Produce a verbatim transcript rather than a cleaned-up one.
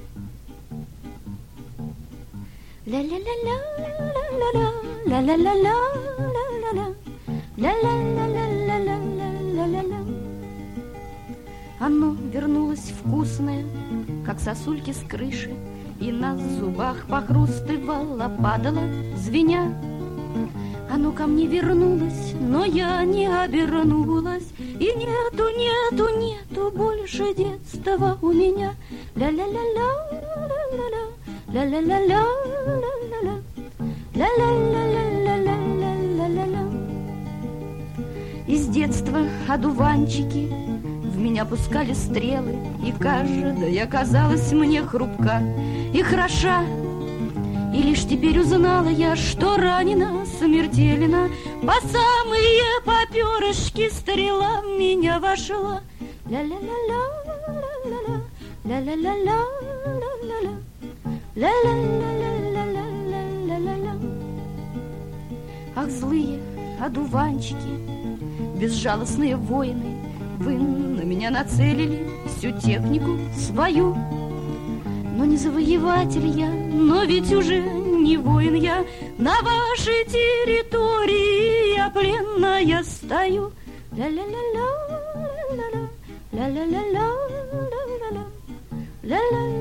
Оно вернулось вкусное, как сосульки с крыши, и на зубах похрустывало, падало, звеня. Оно ко мне вернулось, но я не обернулась, и нету, нету, нету больше детства у меня. Ля-ля-ля-ля, ля-ля-ля-ля, ля-ля-ля-ля, ля-ля-ля-ля-ля-ля-ля-ля-ля. Из детства одуванчики в меня пускали стрелы, и каждая казалась мне хрупка и хороша. И лишь теперь узнала я, что ранена смертельно, по самые поперышки стрела в меня вошла. Ля-ля-ля-ля, ля-ля-ля, ля-ля-ля-ля, ля-ля-ля-ля-ля-ля-ля-ля-ля. Ах, злые одуванчики, безжалостные воины, вы на меня нацелили всю технику свою. Но не завоеватель я, но ведь уже не воин я. На вашей территории я пленная стою. Ля-ля-ля-ля, ля-ля-ля, ля-ля-ля-ля, ля-ля-ля, ля-ля-ля.